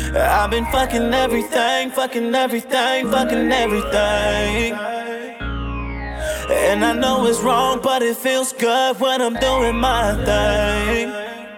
I've been fucking everything, fucking everything, fucking everything. And I know it's wrong, but it feels good when I'm doing my thing.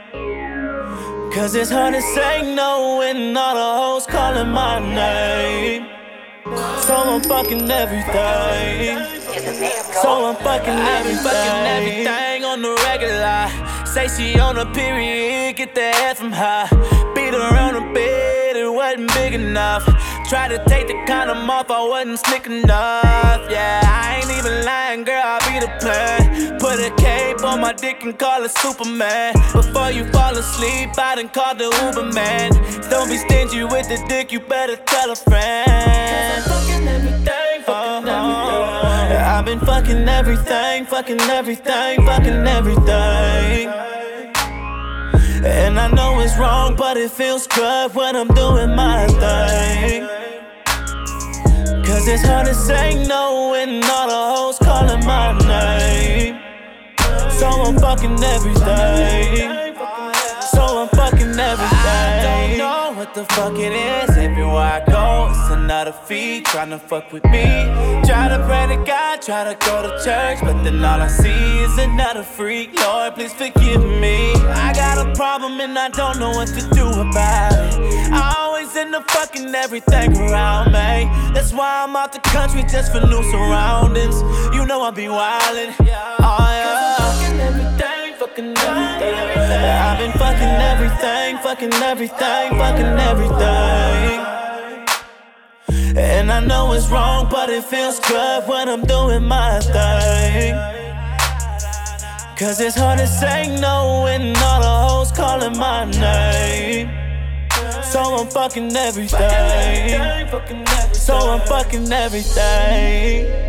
Cause it's hard to say no when all the hoes calling my name. So I'm fucking everything. So I'm fucking everything on the regular. Say she on a period, get the head from her. Beat her on the bed, it wasn't big enough. Tried to take the condom off, I wasn't slick enough. Yeah, I ain't even lying, girl, I be the plan. Put a cape on my dick and call it Superman. Before you fall asleep, I done called the Uber man. Don't be stingy with the dick, you better tell a friend. Cause I'm fucking everything, fucking everything. I've been fucking everything, fucking everything, fucking everything. And I know it's wrong, but it feels good when I'm doing my thing. Cause it's hard to say no when all the hoes calling my name. So I'm fucking everything. So I'm fucking everything. I don't know what the fuck it is. Everywhere I go, it's another feat tryna fuck with me. Try to pray to God, try to go to church, but then all I see is another freak. Lord, please forgive me. I got a problem and I don't know what to do about it. I always end up fucking everything around me. That's why I'm out the country just for new surroundings. You know I be wildin', oh yeah. Fucking everything, fucking everything. I've been fucking everything, fucking everything, fucking everything. And I know it's wrong, but it feels good when I'm doing my thing. Cause it's hard to say no when all the hoes calling my name. So I'm fucking everything. So I'm fucking everything.